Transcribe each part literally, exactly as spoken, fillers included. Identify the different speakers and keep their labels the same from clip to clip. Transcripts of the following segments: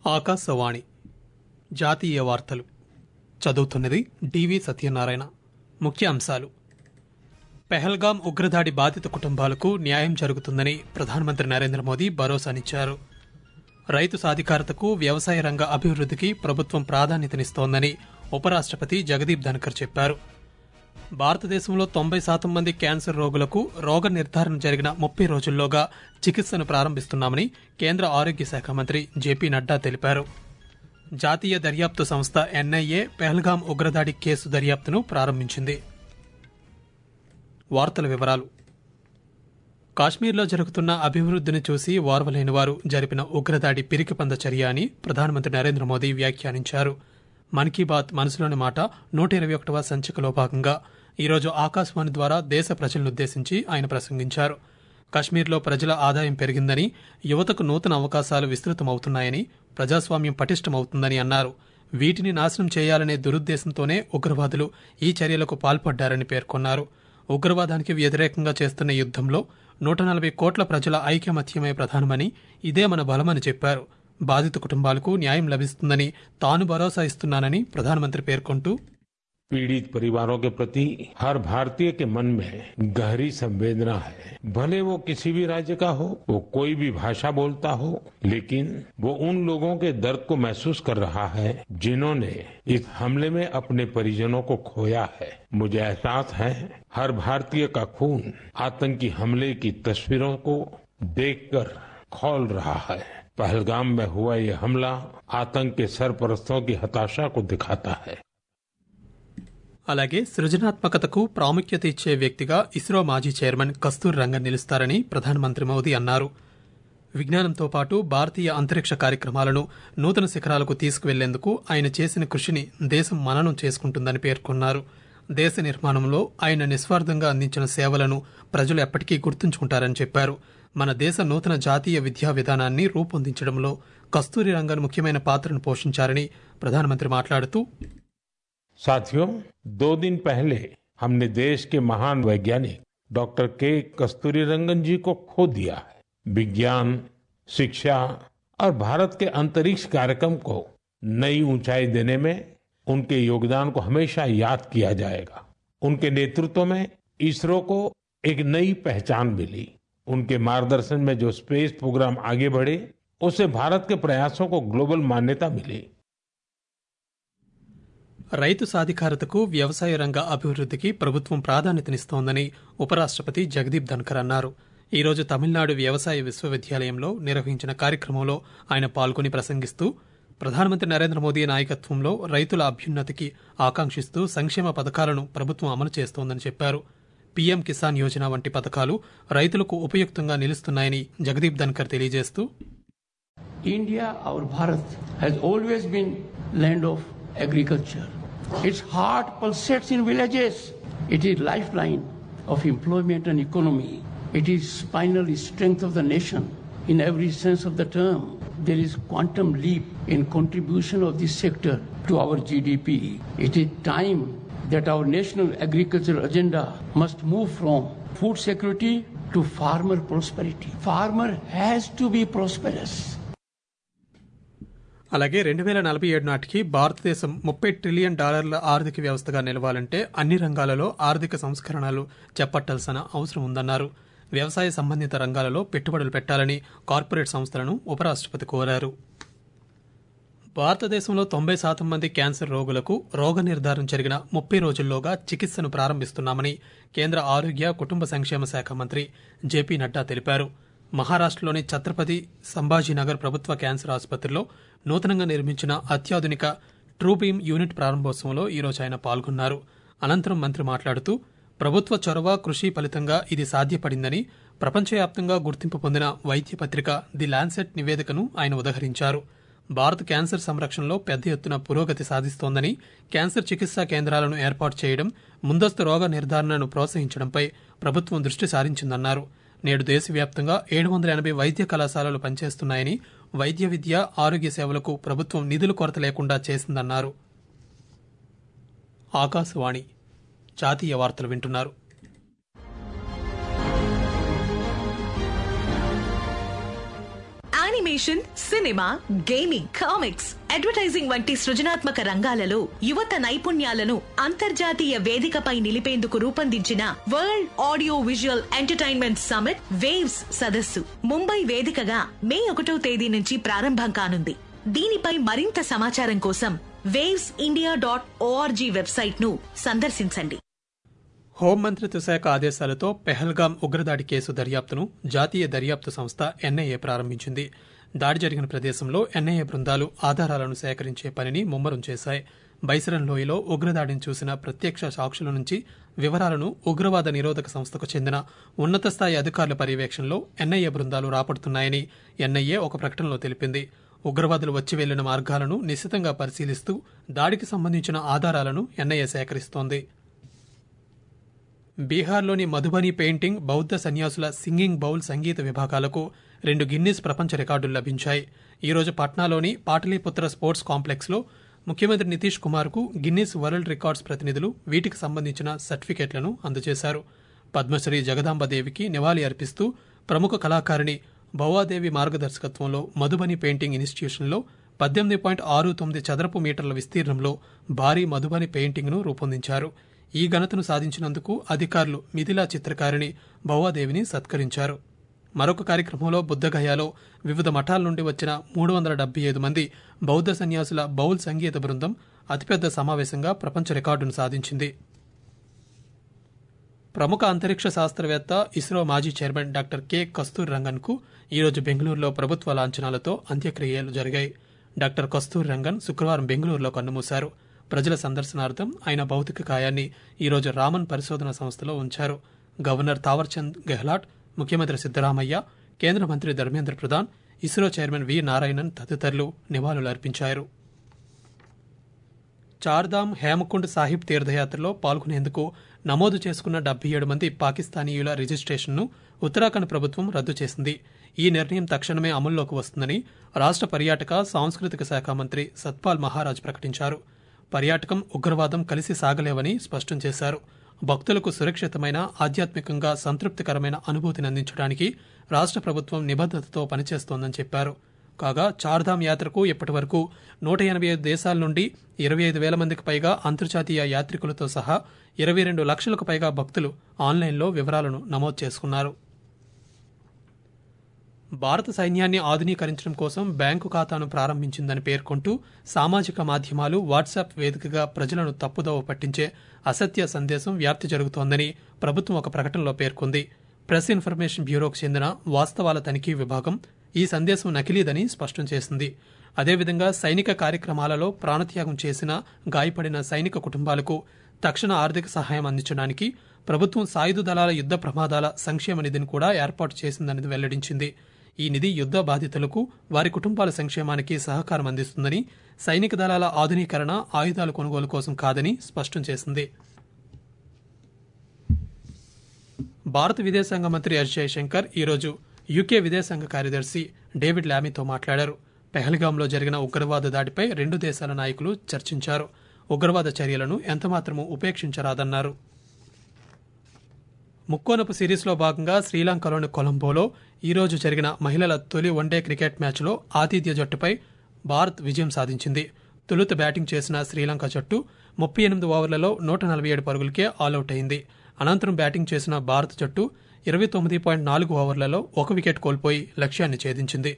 Speaker 1: ఆకాశవాణి జాతీయ వార్తలు చదువుతున్నది డివి సత్యనారాయణ. ముఖ్య అంశాలు: పెహల్గాం ఉగ్రదాడి బాధిత కుటుంబాలకు న్యాయం జరుగుతుందని ప్రధానమంత్రి నరేంద్ర మోదీ భరోసానిచ్చారు. రైతు సాధికారతకు, వ్యవసాయ రంగ అభివృద్ధికి ప్రభుత్వం ప్రాధాన్యతనిస్తోందని ఉపరాష్ట్రపతి జగదీప్ ధన్కర్ చెప్పారు. భారతదేశంలో తొంభై శాతం మంది క్యాన్సర్ రోగులకు రోగ నిర్ధారణ జరిగిన ముప్పై రోజుల్లోగా చికిత్సను ప్రారంభిస్తున్నామని కేంద్ర ఆరోగ్య శాఖ మంత్రి జేపీ నడ్డా తెలిపారు. జాతీయ దర్యాప్తు సంస్థ ఎన్ఐఏ పెహల్గాం ఉగ్రదాడి కేసు దర్యాప్తును ప్రారంభించింది. వార్తల వివరాలు: కాశ్మీర్లో జరుగుతున్న అభివృద్ధిని చూసి ఓర్వలేని వారు జరిపిన ఉగ్రదాడి పిరికిపంద చర్య అని ప్రధానమంత్రి నరేంద్ర మోదీ వ్యాఖ్యానించారు. మన్ కీ బాత్ మనసులోని మాట నూట ఇరవై ఒకటవ సంచికలో భాగంగా ఈరోజు ఆకాశవాణి ద్వారా దేశ ప్రజలనుద్దేశించి ఆయన ప్రసంగించారు. కశ్మీర్లో ప్రజల ఆదాయం పెరిగిందని, యువతకు నూతన అవకాశాలు విస్తృతమవుతున్నాయని, ప్రజాస్వామ్యం పటిష్టమవుతుందని అన్నారు. వీటిని నాశనం చేయాలనే దురుద్దేశంతోనే ఉగ్రవాదులు ఈ చర్యలకు పాల్పడ్డారని పేర్కొన్నారు. ఉగ్రవాదానికి వ్యతిరేకంగా చేస్తున్న యుద్దంలో నూట నలభై కోట్ల ప్రజల ఐకమత్యమే ప్రధానమని, ఇదే మన బలమని చెప్పారు. బాధిత కుటుంబాలకు న్యాయం లభిస్తుందని తాను భరోసా ఇస్తున్నానని ప్రధానమంత్రి పేర్కొంటూ,
Speaker 2: पीड़ित परिवारों के प्रति हर भारतीय के मन में गहरी संवेदना है. भले वो किसी भी राज्य का हो, वो कोई भी भाषा बोलता हो, लेकिन वो उन लोगों के दर्द को महसूस कर रहा है जिन्होंने इस हमले में अपने परिजनों को खोया है. मुझे एहसास है हर भारतीय का खून आतंकी हमले की तस्वीरों को देखकर खौल रहा है. पहलगाम में हुआ ये हमला आतंक के सरपरस्तों की हताशा को दिखाता है.
Speaker 1: అలాగే సృజనాత్మకతకు ప్రాముఖ్యత ఇచ్చే వ్యక్తిగా ఇస్రో మాజీ చైర్మన్ కస్తూరి రంగన్ నిలుస్తారని ప్రధానమంత్రి మోదీ అన్నారు. విజ్ఞానంతో పాటు భారతీయ అంతరిక్ష కార్యక్రమాలను నూతన శిఖరాలకు తీసుకువెళ్లేందుకు ఆయన చేసిన కృషిని దేశం మననం చేసుకుంటుందని పేర్కొన్నారు. దేశ నిర్మాణంలో ఆయన నిస్వార్థంగా అందించిన సేవలను ప్రజలు ఎప్పటికీ గుర్తుంచుకుంటారని చెప్పారు. మన దేశ నూతన జాతీయ విద్యా విధానాన్ని రూపొందించడంలో కస్తూరి రంగన్ ముఖ్యమైన పాత్రను పోషించారని ప్రధానమంత్రి మాట్లాడుతూ,
Speaker 2: साथियों, दो दिन पहले हमने देश के महान वैज्ञानिक डॉक्टर के कस्तूरी रंगन जी को खो दिया है. विज्ञान, शिक्षा और भारत के अंतरिक्ष कार्यक्रम को नई ऊंचाई देने में उनके योगदान को हमेशा याद किया जाएगा. उनके नेतृत्व में इसरो को एक नई पहचान मिली. उनके मार्गदर्शन में जो स्पेस प्रोग्राम आगे बढ़े, उससे भारत के प्रयासों को ग्लोबल मान्यता मिली.
Speaker 1: రైతు సాధికారతకు, వ్యవసాయ రంగ అభివృద్ధికి ప్రభుత్వం ప్రాధాన్యతనిస్తోందని ఉపరాష్ట్రపతి జగదీప్ ధన్కర్ అన్నారు. ఈ రోజు తమిళనాడు వ్యవసాయ విశ్వవిద్యాలయంలో నిర్వహించిన కార్యక్రమంలో ఆయన పాల్గొని ప్రసంగిస్తూ, ప్రధానమంత్రి నరేంద్ర మోదీ నాయకత్వంలో రైతుల అభ్యున్నతికి ఆకాంక్షిస్తూ సంక్షేమ పథకాలను ప్రభుత్వం అమలు చేస్తోందని చెప్పారు. పీఎం కిసాన్ యోజన వంటి పథకాలు రైతులకు ఉపయుక్తంగా నిలుస్తున్నాయని జగదీప్ ధన్కర్ తెలియజేస్తూ,
Speaker 3: India our Bharat has always been land of agriculture. Its heart pulsates in villages. It is lifeline of employment and economy. It is spinal strength of the nation in every sense of the term. There is quantum leap in contribution of this sector to our G D P. It is time that our national agricultural agenda must move from food security to farmer prosperity. Farmer has to be prosperous.
Speaker 1: అలాగే రెండు వేల నలభై ఏడు నాటికి భారతదేశం ముప్పై trillion డాలర్ల ఆర్థిక వ్యవస్థగా నిలవాలంటే అన్ని రంగాలలో ఆర్థిక సంస్కరణలు చేపట్టాల్సిన అవసరం ఉందన్నారు. వ్యవసాయ సంబంధిత రంగాలలో పెట్టుబడులు పెట్టాలని కార్పొరేట్ సంస్థలను ఉపరాష్ట్రపతి కోరారు. భారతదేశంలో తొంభై శాతం మంది క్యాన్సర్ రోగులకు రోగ నిర్ధారణ జరిగిన ముప్పై రోజుల్లోగా చికిత్సను ప్రారంభిస్తున్నామని కేంద్ర ఆరోగ్య కుటుంబ సంక్షేమ శాఖ మంత్రి జేపీ నడ్డా తెలిపారు. మహారాష్టలోని ఛత్రపతి సంభాజీనగర్ ప్రభుత్వ క్యాన్సర్ ఆసుపత్రిలో నూతనంగా నిర్మించిన అత్యాధునిక ట్రూబీమ్ యూనిట్ ప్రారంభోత్సవంలో ఈరోజు ఆయన పాల్గొన్నారు. అనంతరం మంత్రి మాట్లాడుతూ, ప్రభుత్వ చొరవ, కృషి ఫలితంగా ఇది సాధ్యపడిందని, ప్రపంచవ్యాప్తంగా గుర్తింపు పొందిన వైద్య పత్రిక ది లాన్సెట్ నివేదికను ఆయన ఉదహరించారు. భారత్ క్యాన్సర్ సంరక్షణలో పెద్ద ఎత్తున పురోగతి సాధిస్తోందని, క్యాన్సర్ చికిత్సా కేంద్రాలను ఏర్పాటు చేయడం, ముందస్తు రోగ నిర్ధారణను ప్రోత్సహించడంపై ప్రభుత్వం దృష్టి సారించిందన్నారు. నేడు దేశవ్యాప్తంగా ఏడు వందల ఎనభై వైద్య కళాశాలలు పనిచేస్తున్నాయని, వైద్య విద్య, ఆరోగ్య సేవలకు ప్రభుత్వం నిధుల కొరత లేకుండా చేసిందన్నారు. ఆకాశవాణి జాతీయ వార్తలు వింటున్నారు.
Speaker 4: Animation, cinema, gaming, comics, advertising వంటి సృజనాత్మక రంగాలలో యువత నైపుణ్యాలను అంతర్జాతీయ వేదికపై నిలిపేందుకు రూపొందించిన world audio visual entertainment summit waves సదస్సు ముంబై వేదికగా మే ఒకటో తేదీ నుంచి ప్రారంభం కానుంది. దీనిపై మరింత సమాచారం కోసం waves India dot org website ను సందర్శించండి.
Speaker 1: హోంమంత్రిత్వ శాఖ ఆదేశాలతో పెహల్గాం ఉగ్రదాడి కేసు దర్యాప్తును జాతీయ దర్యాప్తు సంస్థ ఎన్ఐఏ ప్రారంభించింది. దాడి జరిగిన ప్రదేశంలో ఎన్ఐఏ బృందాలు ఆధారాలను సేకరించే పనిని ముమ్మరం చేశాయి. బైసరన్ లోయలో ఉగ్రదాడిని చూసిన ప్రత్యక్ష సాక్షుల నుంచి వివరాలను ఉగ్రవాద నిరోధక సంస్థకు చెందిన ఉన్నత స్థాయి అధికారుల పర్యవేక్షణలో ఎన్ఐఏ బృందాలు రాబడుతున్నాయని ఎన్ఐఏ ఒక ప్రకటనలో తెలిపింది. ఉగ్రవాదులు వచ్చి వెళ్లిన మార్గాలను నిశితంగా పరిశీలిస్తూ దాడికి సంబంధించిన ఆధారాలను ఎన్ఐఏ సేకరిస్తోంది. బీహార్లోని మధుబని పెయింటింగ్, బౌద్ధ సన్యాసుల సింగింగ్ బౌల్ సంగీత విభాగాలకు రెండు గిన్నిస్ ప్రపంచ రికార్డులు లభించాయి. ఈరోజు పాట్నాలోని పాటలీపుత్ర స్పోర్ట్స్ కాంప్లెక్స్లో ముఖ్యమంత్రి నితీష్ కుమార్కు గిన్నిస్ వరల్డ్ రికార్డ్స్ ప్రతినిధులు వీటికి సంబంధించిన సర్టిఫికెట్లను అందజేశారు. పద్మశ్రీ జగదాంబదేవికి నివాళి అర్పిస్తూ ప్రముఖ కళాకారిణి భవాదేవి మార్గదర్శకత్వంలో మధుబని పెయింటింగ్ ఇన్స్టిట్యూషన్లో పద్దెనిమిది పాయింట్ ఆరు తొమ్మిది చదరపు మీటర్ల విస్తీర్ణంలో భారీ మధుబని పెయింటింగ్ను రూపొందించారు. ఈ ఘనతను సాధించినందుకు అధికారులు మిథిలా చిత్రకారిణి భవాదేవిని సత్కరించారు. మరొక కార్యక్రమంలో బుద్ధగయాలో వివిధ మఠాల నుండి వచ్చిన మూడు వందల డెబ్బై ఐదు మంది బౌద్ధ సన్యాసుల బౌల్ సంగీత బృందం అతిపెద్ద సమావేశంగా ప్రపంచ రికార్డును సాధించింది. ప్రముఖ అంతరిక్ష శాస్త్రవేత్త, ఇస్రో మాజీ chairman doctor K Kasturi Rangan కు ఈరోజు బెంగళూరులో ప్రభుత్వ లాంఛనాలతో అంత్యక్రియలు జరిగాయి. డాక్టర్ కస్తూరి రంగన్ శుక్రవారం బెంగళూరులో కన్నుమూశారు. ప్రజల సందర్శనార్థం ఆయన భౌతిక కాయాన్ని ఈరోజు రామన్ పరిశోధన సంస్థలో ఉంచారు. గవర్నర్ తావర్చంద్ గెహ్లాట్, ముఖ్యమంత్రి సిద్దరామయ్య, కేంద్ర మంత్రి ధర్మేంద్ర ప్రధాన్, ఇస్రో చైర్మన్ వి నారాయణన్ తదితరులు నివాళులర్పించారు. చార్ధామ్ హేమకుండ్ సాహిబ్ తీర్థయాత్రలో పాల్గొనేందుకు నమోదు చేసుకున్న డెబ్బై ఏడు మంది పాకిస్తానీయుల రిజిస్ట్రేషన్ను ఉత్తరాఖండ్ ప్రభుత్వం రద్దు చేసింది. ఈ నిర్ణయం తక్షణమే అమల్లోకి వస్తుందని రాష్ట పర్యాటక, సాంస్కృతిక శాఖ మంత్రి సత్పాల్ మహారాజ్ ప్రకటించారు. పర్యాటకం, ఉగ్రవాదం కలిసి సాగలేవని స్పష్టం చేశారు. భక్తులకు సురక్షితమైన, ఆధ్యాత్మికంగా సంతృప్తికరమైన అనుభూతిని అందించడానికి రాష్ట ప్రభుత్వం నిబద్దతతో పనిచేస్తోందని చెప్పారు. కాగా చార్ధామ్ యాత్రకు ఇప్పటి వరకు నూట ఎనభై ఐదు దేశాల నుండి ఇరవై ఐదు వేల మందికి పైగా అంతర్జాతీయ యాత్రికులతో సహా ఇరవై రెండు లక్షలకు పైగా భక్తులు ఆన్లైన్లో వివరాలను నమోదు చేసుకున్నారు. భారత సైన్యాన్ని ఆధునీకరించడం కోసం బ్యాంకు ఖాతాను ప్రారంభించిందని పేర్కొంటూ సామాజిక మాధ్యమాలు, వాట్సాప్ వేదికగా ప్రజలను తప్పుదోవ పట్టించే అసత్య సందేశం వ్యాప్తి జరుగుతోందని ప్రభుత్వం ఒక ప్రకటనలో పేర్కొంది. ప్రెస్ ఇన్ఫర్మేషన్ బ్యూరోకు చెందిన వాస్తవాల తనిఖీ విభాగం ఈ సందేశం నకిలీదని స్పష్టం చేసింది. అదేవిధంగా సైనిక కార్యక్రమాలలో ప్రాణత్యాగం చేసిన, గాయపడిన సైనిక కుటుంబాలకు తక్షణ ఆర్థిక సహాయం అందించడానికి ప్రభుత్వం సాయుధ దళాల యుద్ధ ప్రమాదాల సంక్షేమ నిధిని కూడా ఏర్పాటు చేసిందని వెల్లడించింది. ఈ నిధి యుద్ధ బాధితులకు, వారి కుటుంబాల సంక్షేమానికి సహకారం అందిస్తుందని, సైనిక దళాల ఆధునీకరణ, ఆయుధాల కొనుగోలు కోసం కాదని స్పష్టం చేసింది. భారత విదేశాంగ మంత్రి ఎస్ జయశంకర్ ఈరోజు యూకే విదేశాంగ కార్యదర్శి డేవిడ్ లామీతో మాట్లాడారు. పెహల్గాంలో జరిగిన ఉగ్రవాద దాడిపై రెండు దేశాల నాయకులు చర్చించారు. ఉగ్రవాద చర్యలను ఎంతమాత్రమూ ఉపేక్షించరాదన్నారు. ముక్కోనపు సిరీస్లో భాగంగా శ్రీలంకలోని కొలంబోలో ఈరోజు జరిగిన మహిళల తొలి వన్డే క్రికెట్ మ్యాచ్లో ఆతిథ్య జట్టుపై భారత్ విజయం సాధించింది. తొలుత బ్యాటింగ్ చేసిన శ్రీలంక జట్టు ముప్పై ఎనిమిది ఓవర్లలో నూట నలభై ఏడు పరుగులకే ఆలౌట్ అయింది. అనంతరం బ్యాటింగ్ చేసిన భారత జట్టు ఇరవై తొమ్మిది పాయింట్ నాలుగు ఓవర్లలో ఒక వికెట్ కోల్పోయి లక్ష్యాన్ని ఛేదించింది.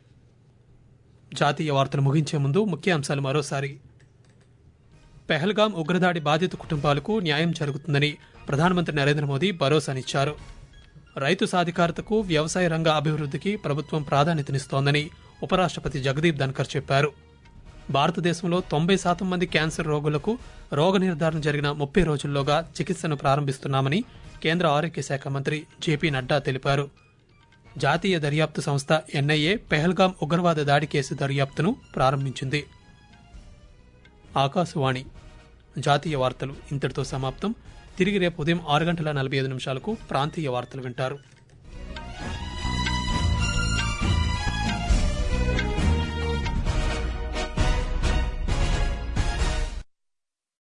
Speaker 1: జాతీయ వార్తలు ముగించే ముందు ముఖ్యాంశాలు మరోసారి. పెహల్గాం ఉగ్రదాడి బాధిత కుటుంబాలకు న్యాయం జరుగుతుందని ప్రధానమంత్రి నరేంద్ర మోదీ భరోసానిచ్చారు. రైతు సాధికారతకు, వ్యవసాయ రంగ అభివృద్ధికి ప్రభుత్వం ప్రాధాన్యతనిస్తోందని ఉపరాష్ట్రపతి జగదీప్ ధన్కర్ చెప్పారు. భారతదేశంలో తొంభై శాతం మంది క్యాన్సర్ రోగులకు రోగ నిర్ధారణ జరిగిన ముప్పై రోజుల్లోగా చికిత్సను ప్రారంభిస్తున్నామని కేంద్ర ఆరోగ్య శాఖ మంత్రి జేపీ నడ్డా తెలిపారు. జాతీయ దర్యాప్తు సంస్థ ఎన్ఐఏ పెహల్గాం ఉగ్రవాద దాడి కేసు దర్యాప్తును ప్రారంభించింది. ఆకాశవాణి జాతీయ వార్తలు ఇంతటితో సమాప్తం. తిరిగి రేపు ఉదయం ఆరు గంటల నలభై ఐదు నిమిషాలకు ప్రాంతీయ వార్తలు వింటారు.